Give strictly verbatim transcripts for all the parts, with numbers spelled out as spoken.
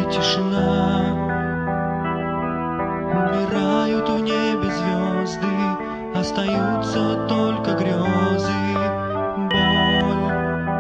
тишина. Умирают в небе звезды, остаются только грезы. Боль,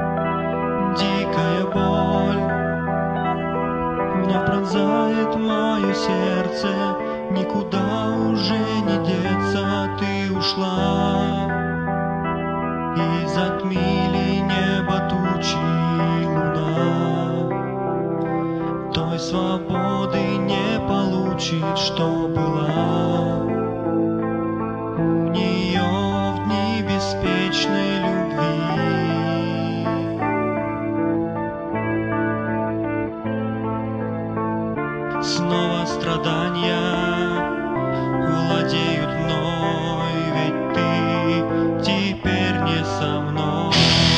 дикая боль, вновь пронзает мое сердце. Никуда уже не деться, ты ушла, и затмили небо тучи, луна. Той свободы не получит, что была у нее в дни беспечной любви. Снова страдания владеют мной, ведь ты теперь не со мной.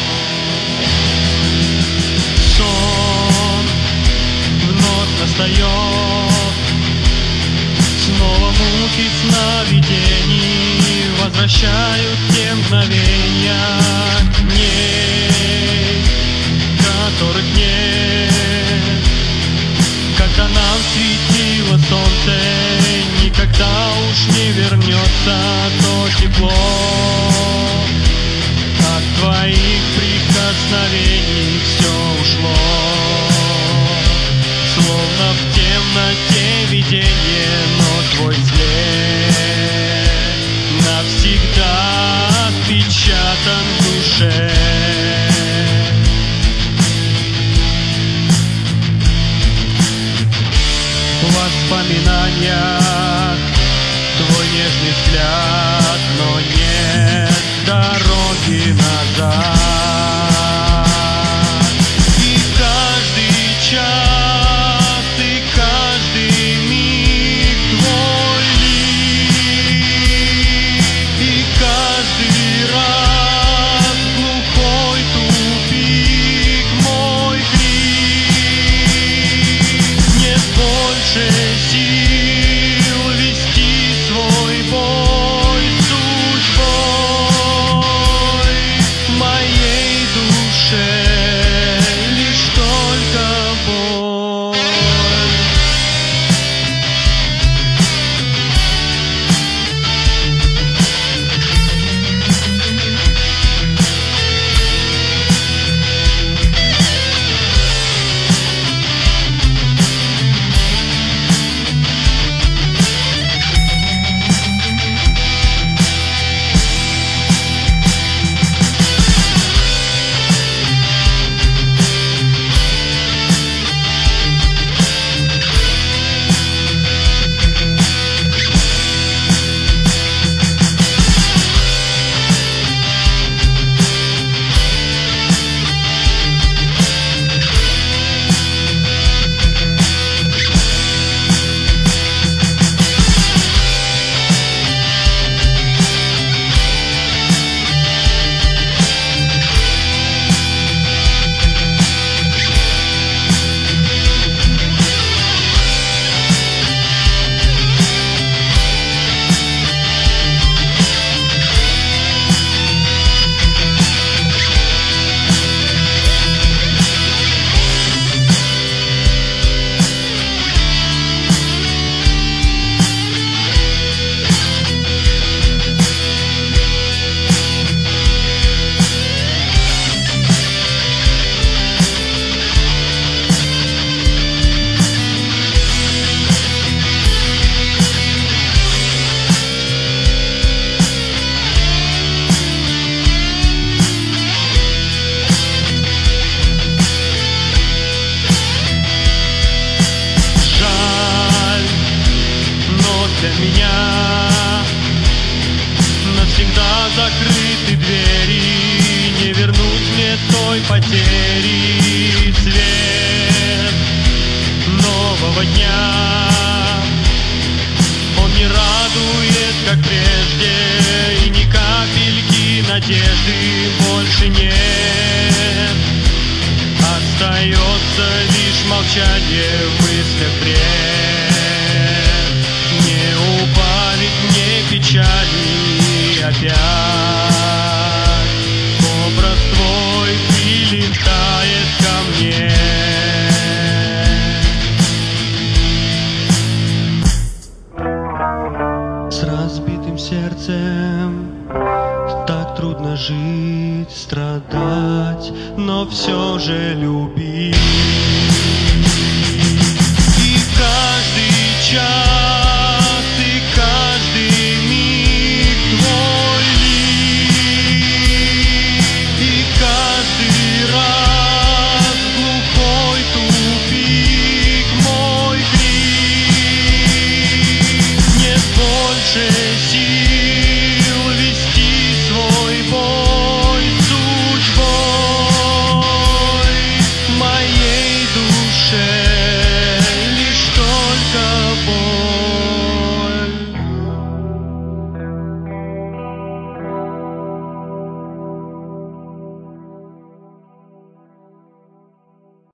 Сон вновь настает, снова муки сновидений возвращают те мгновения дней, которых нет, когда нам светило солнце. Никогда уж не вернется то тепло от твоих прикосновений. Все ушло, словно в темноте видение, но твой след навсегда отпечатан в душе. В воспоминаниях твой нежный взгляд, но нет дороги назад. И каждый час, и каждый миг твой лик, и каждый раз глухой тупик мой крик. Нет больше сил вести свой бой судьбой моей душе, лишь только боль. Для меня навсегда закрыты двери, не вернуть мне той потери. Свет нового дня, он не радует, как прежде, и ни капельки надежды больше нет. Остается лишь молчание в мыслях бред. Не убавить мне печали опять. Образ твой прилетает ко мне. все же любить. И каждый час, и каждый миг твой лик, и каждый раз глухой тупик мой крик. Нет больше сил вести свой бой судьбой моей душе.